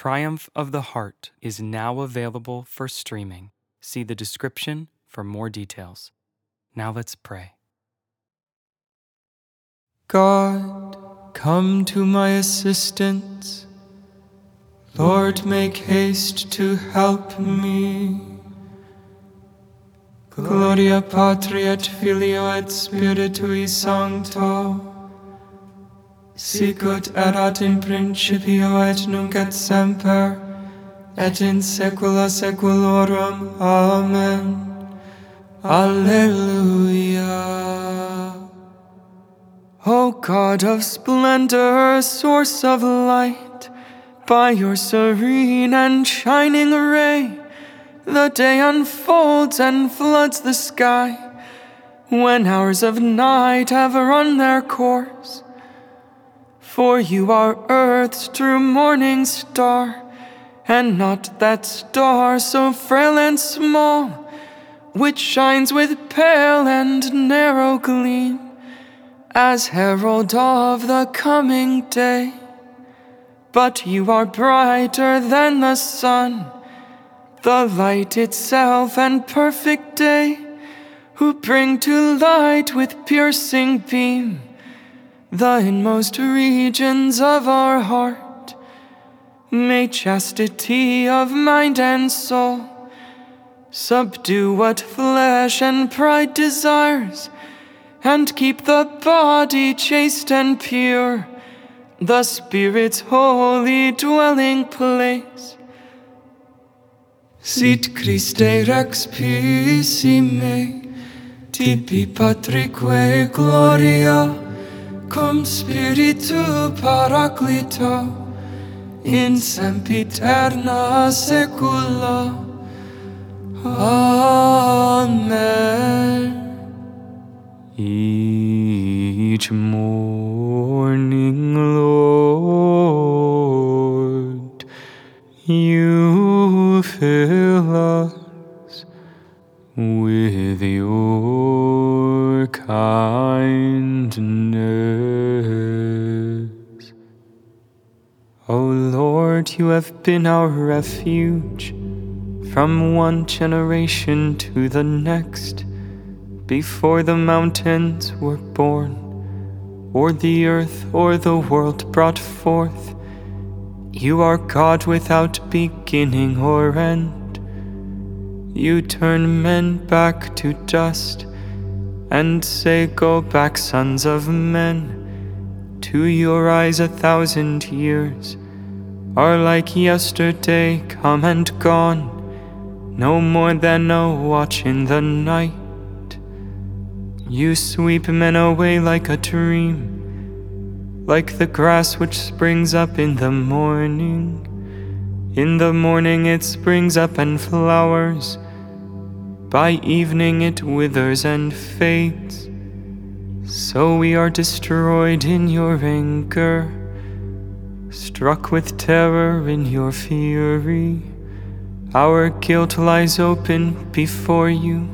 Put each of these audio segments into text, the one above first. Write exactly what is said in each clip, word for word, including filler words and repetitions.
Triumph of the Heart is now available for streaming. See the description for more details. Now let's pray. God, come to my assistance. Lord, make haste to help me. Gloria Patri et Filio et Spiritui Sancto, sicut erat in principio et nunc et semper, et in saecula saeculorum. Amen. Alleluia. O God of splendor, source of light, by your serene and shining ray, the day unfolds and floods the sky, when hours of night have run their course. For you are earth's true morning star, and not that star so frail and small, which shines with pale and narrow gleam, as herald of the coming day. But you are brighter than the sun, the light itself and perfect day, who bring to light with piercing beam the inmost regions of our heart. May chastity of mind and soul subdue what flesh and pride desires, and keep the body chaste and pure, the Spirit's holy dwelling place. Sit Christe Rex Pissime, tibi Patrique Gloria, cum Spiritu Paraclito, in sempiterna saecula. Amen. Each morning, Lord, you fill us with your kindness. O Lord, you have been our refuge from one generation to the next, before the mountains were born, or the earth or the world brought forth. You are God without beginning or end. You turn men back to dust, and say, "Go back, sons of men." To your eyes a thousand years are like yesterday come and gone, no more than a watch in the night. You sweep men away like a dream, like the grass which springs up in the morning. In the morning it springs up and flowers, by evening it withers and fades. So we are destroyed in your anger, struck with terror in your fury. Our guilt lies open before you,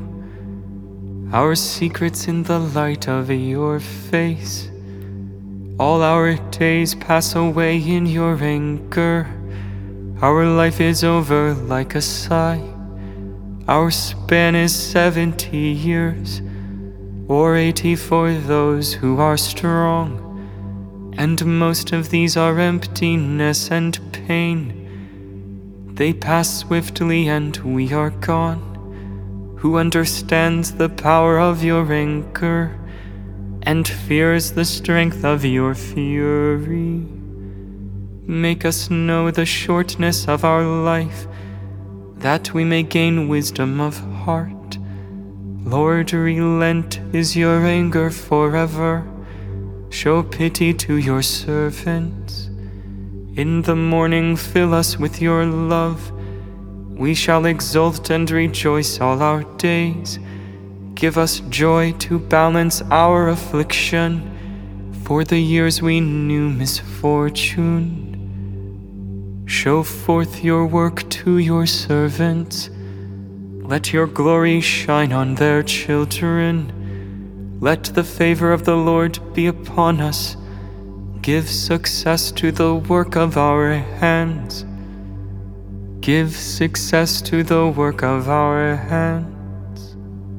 our secrets in the light of your face. All our days pass away in your anger. Our life is over like a sigh. Our span is seventy years, or eighty for those who are strong. And most of these are emptiness and pain. They pass swiftly and we are gone. Who understands the power of your anger, and fears the strength of your fury? Make us know the shortness of our life, that we may gain wisdom of heart. Lord, relent, is your anger forever? Show pity to your servants. In the morning fill us with your love. We shall exult and rejoice all our days. Give us joy to balance our affliction, for the years we knew misfortune. Show forth your work to your servants. Let your glory shine on their children. Let the favor of the Lord be upon us. Give success to the work of our hands. Give success to the work of our hands.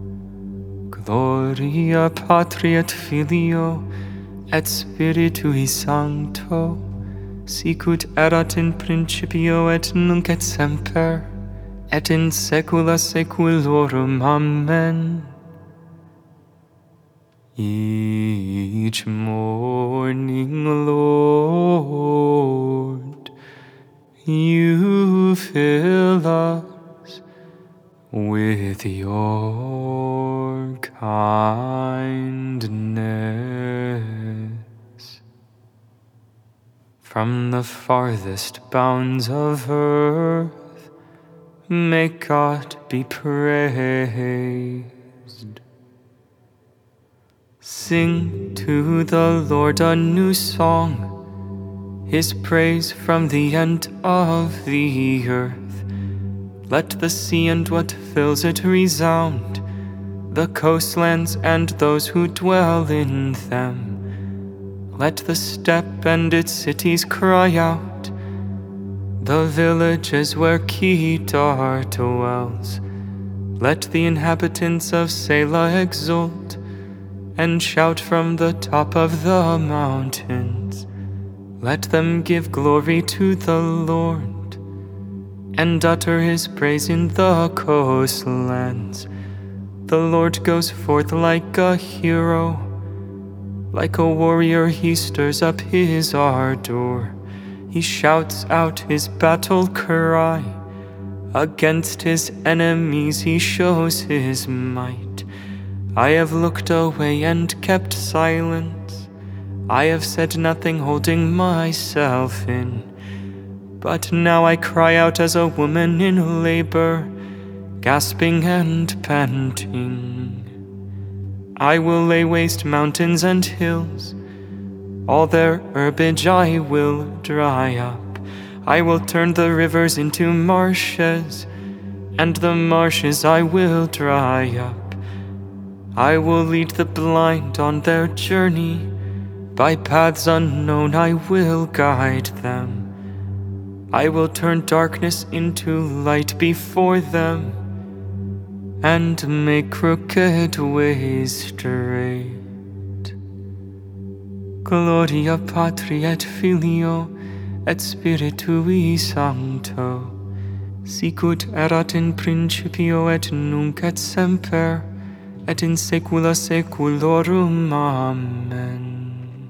Gloria Patri et Filio et Spiritui Sancto, sicut erat in principio et nunc et semper, et in saecula saeculorum. Amen. Each morning, Lord, you fill us with your kindness. From the farthest bounds of earth, may God be praised. Sing to the Lord a new song, His praise from the end of the earth. Let the sea and what fills it resound, the coastlands and those who dwell in them. Let the steppe and its cities cry out, the villages where Kedar dwells. Let the inhabitants of Selah exult, and shout from the top of the mountains. Let them give glory to the Lord, and utter His praise in the coastlands. The Lord goes forth like a hero, like a warrior He stirs up His ardor. He shouts out His battle cry, against His enemies He shows His might. I have looked away and kept silence. I have said nothing, holding myself in. But now I cry out as a woman in labor, gasping and panting. I will lay waste mountains and hills, all their herbage I will dry up. I will turn the rivers into marshes, and the marshes I will dry up. I will lead the blind on their journey, by paths unknown I will guide them. I will turn darkness into light before them, and make crooked ways straight. Gloria Patri et Filio et Spiritui Sancto, sicut erat in principio et nunc et semper, et in saecula saeculorum. Amen.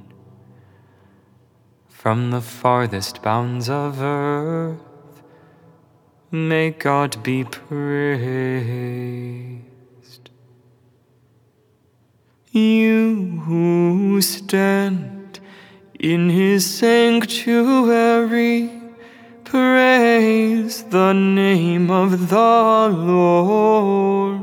From the farthest bounds of earth, may God be praised. You who stand in His sanctuary, praise the name of the Lord.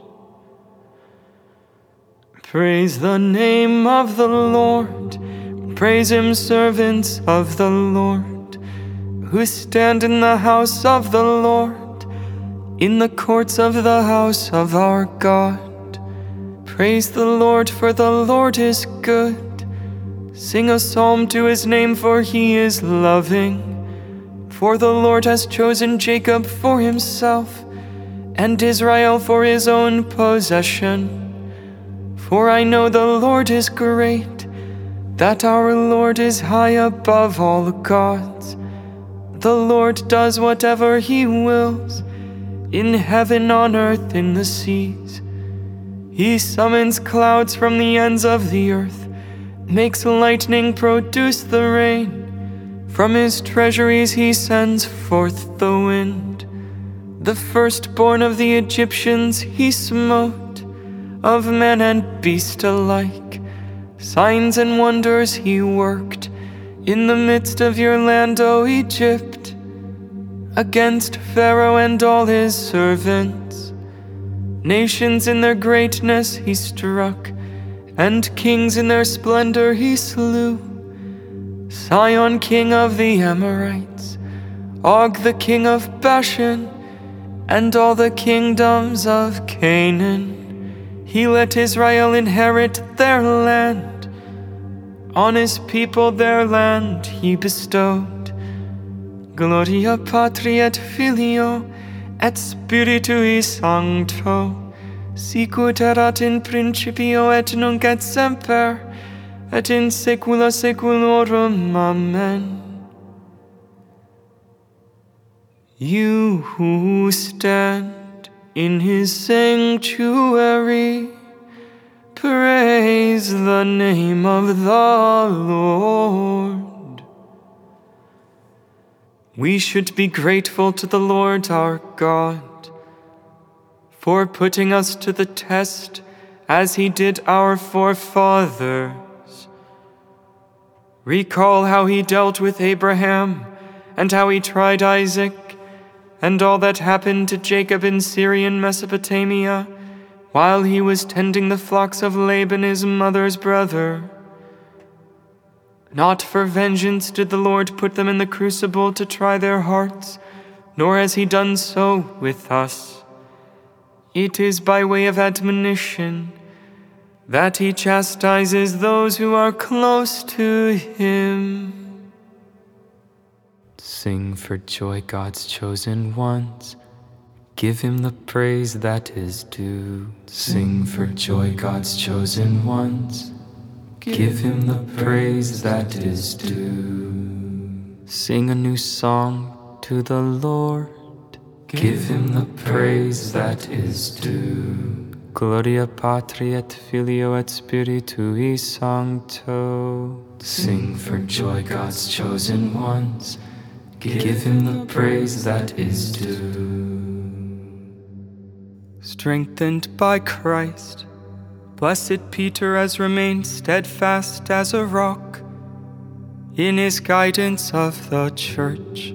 Praise the name of the Lord. Praise Him, servants of the Lord, who stand in the house of the Lord, in the courts of the house of our God. Praise the Lord, for the Lord is good. Sing a psalm to His name, for He is loving. For the Lord has chosen Jacob for Himself, and Israel for His own possession. For I know the Lord is great, that our Lord is high above all gods. The Lord does whatever He wills, in heaven, on earth, in the seas. He summons clouds from the ends of the earth, makes lightning produce the rain. From His treasuries He sends forth the wind. The firstborn of the Egyptians He smote, of man and beast alike. Signs and wonders He worked in the midst of your land, O Egypt, against Pharaoh and all his servants. Nations in their greatness He struck, and kings in their splendor He slew. Sihon, king of the Amorites, Og the king of Bashan, and all the kingdoms of Canaan. He let Israel inherit their land. On His people their land He bestowed. Gloria Patri et Filio et Spiritui Sancto, sicut erat in principio et nunc et semper, et in saecula saeculorum. Amen. You who stand in his sanctuary, praise the name of the Lord. We should be grateful to the Lord our God for putting us to the test as he did our forefathers. Recall how he dealt with Abraham and how he tried Isaac, and all that happened to Jacob in Syrian Mesopotamia while he was tending the flocks of Laban his mother's brother. Not for vengeance did the Lord put them in the crucible to try their hearts, nor has he done so with us. It is by way of admonition that he chastises those who are close to him. Sing for joy, God's chosen ones. Give him the praise that is due. Sing for joy, God's chosen ones. Give him the praise that is due. Sing a new song to the Lord. Give him the praise that is due. Gloria Patri et Filio et Spiritui Sancto. Sing for joy, God's chosen ones. Give him the praise that is due. Strengthened by Christ, blessed Peter has remained steadfast as a rock in his guidance of the church.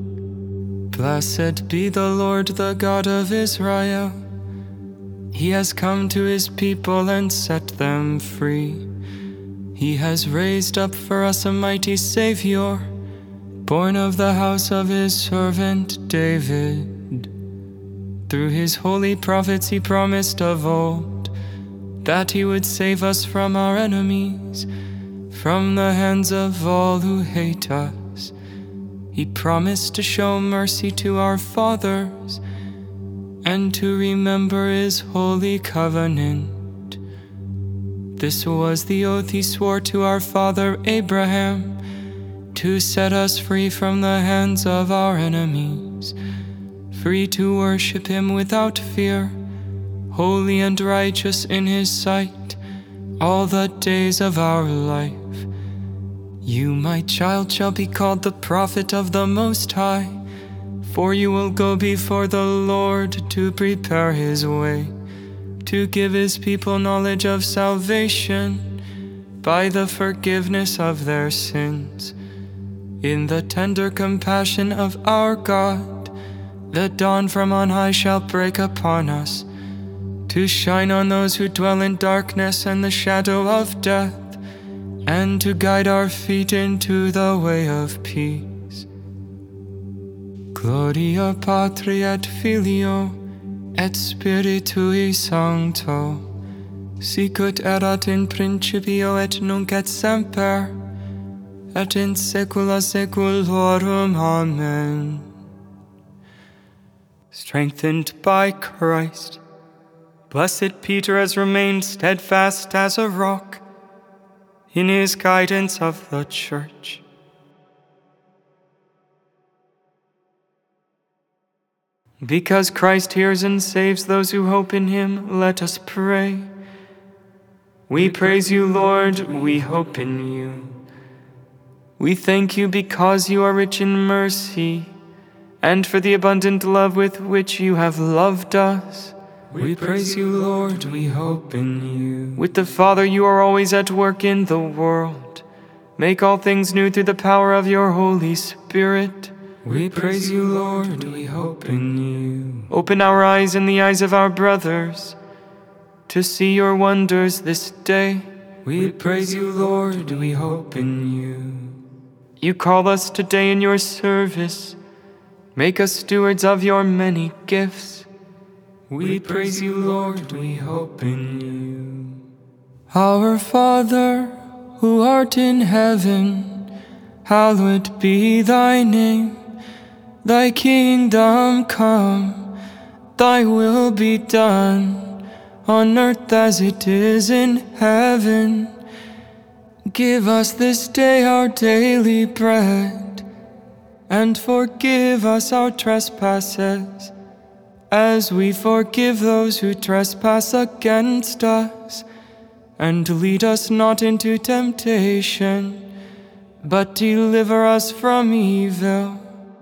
Blessed be the Lord, the God of Israel. He has come to his people and set them free. He has raised up for us a mighty Savior, born of the house of his servant David. Through his holy prophets he promised of old that he would save us from our enemies, from the hands of all who hate us. He promised to show mercy to our fathers and to remember his holy covenant. This was the oath he swore to our father Abraham, to set us free from the hands of our enemies, free to worship him without fear, holy and righteous in his sight, all the days of our life. You, my child, shall be called the prophet of the Most High, for you will go before the Lord to prepare his way, to give his people knowledge of salvation by the forgiveness of their sins. In the tender compassion of our God, the dawn from on high shall break upon us, to shine on those who dwell in darkness and the shadow of death, and to guide our feet into the way of peace. Gloria Patri et Filio et Spiritui Sancto, sicut erat in principio et nunc et semper, et in saecula saeculorum. Amen. Strengthened by Christ, blessed Peter has remained steadfast as a rock in his guidance of the church. Because Christ hears and saves those who hope in him, let us pray. We praise you, Lord, we hope in you. We thank you because you are rich in mercy, and for the abundant love with which you have loved us. We praise you, Lord, we hope in you. With the Father you are always at work in the world. Make all things new through the power of your Holy Spirit. We praise you, Lord, we hope in you. Open our eyes and the eyes of our brothers to see your wonders this day. We praise you, Lord, we hope in you. You call us today in your service. Make us stewards of your many gifts. We praise you, Lord, we hope in you. Our Father, who art in heaven, hallowed be thy name. Thy kingdom come, thy will be done, on earth as it is in heaven. Give us this day our daily bread, and forgive us our trespasses, as we forgive those who trespass against us. And lead us not into temptation, but deliver us from evil.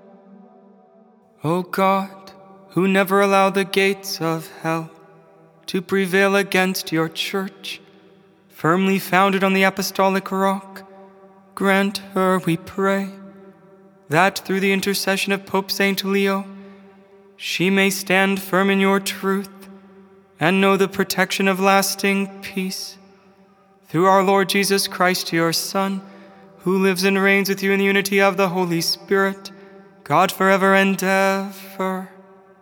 O God, who never allow the gates of hell to prevail against your church, firmly founded on the apostolic rock, grant her, we pray, that through the intercession of Pope Saint Leo, she may stand firm in your truth and know the protection of lasting peace. Through our Lord Jesus Christ, your Son, who lives and reigns with you in the unity of the Holy Spirit, God forever and ever.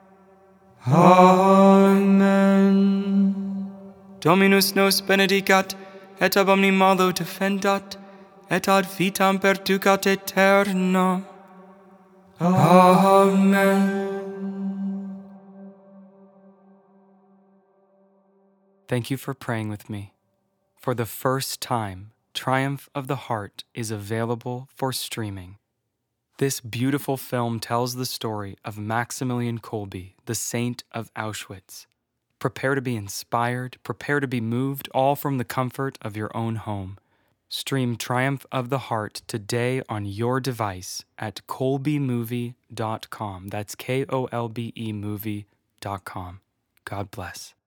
Amen. Dominus nos benedicat, et ab omni malo defendat, et ad vitam perducat aeternam. Amen. Thank you for praying with me. For the first time, Triumph of the Heart is available for streaming. This beautiful film tells the story of Maximilian Kolbe, the Saint of Auschwitz. Prepare to be inspired, prepare to be moved, all from the comfort of your own home. Stream Triumph of the Heart today on your device at kolbe movie dot com. That's K O L B E movie dot com. God bless.